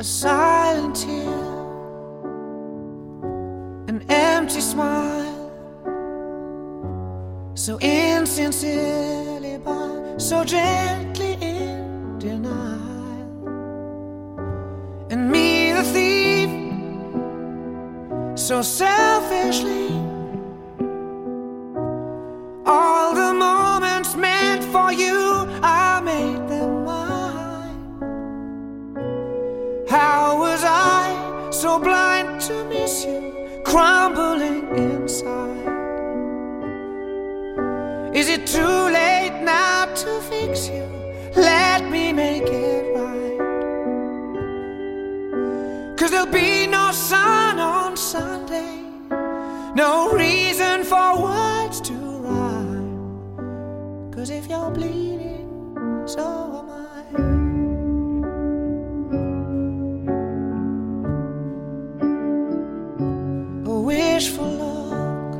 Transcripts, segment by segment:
a silent tear, an empty smile, so insincerely but so gently in denial. And me the thief, so selfishly, all the moments meant for you, I made them mine. How was I so blind to miss you, crumbling inside? Is it too late now to fix you? Let me make it right. 'Cause there'll be no sun on Sunday, no reason for words to rhyme. 'Cause if you're bleeding, so am I. A wishful look,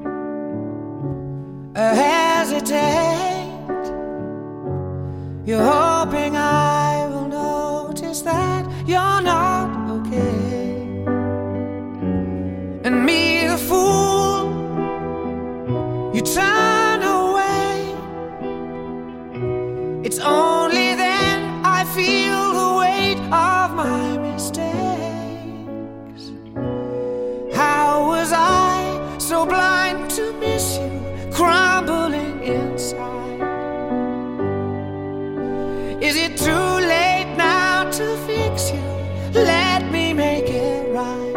a hesitate. You're hoping I will notice that you're not okay. And me the fool, you turn away. It's only then I feel the weight of my mistakes. How was I so blind to miss you, crumbling inside? Is it too late now to fix you? Let me make it right.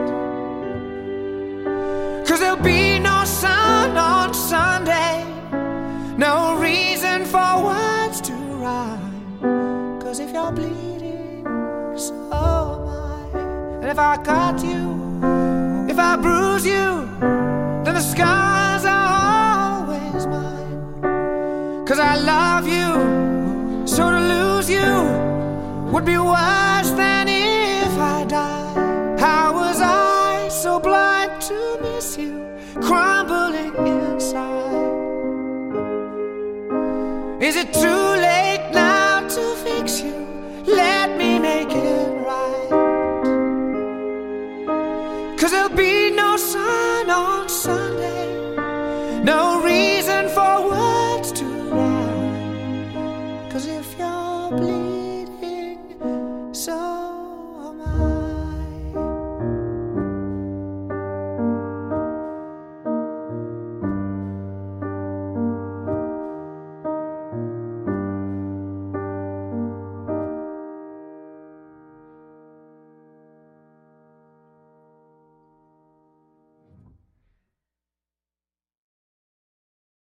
'Cause there'll be no sun on Sunday, no reason for words to rhyme. 'Cause if you're bleeding, so am I. And if I cut you, if I bruise you, then the scars are always mine. 'Cause I love you, so to lose you would be worse than if I died. How was I so blind to miss you, crumbling inside? Is it too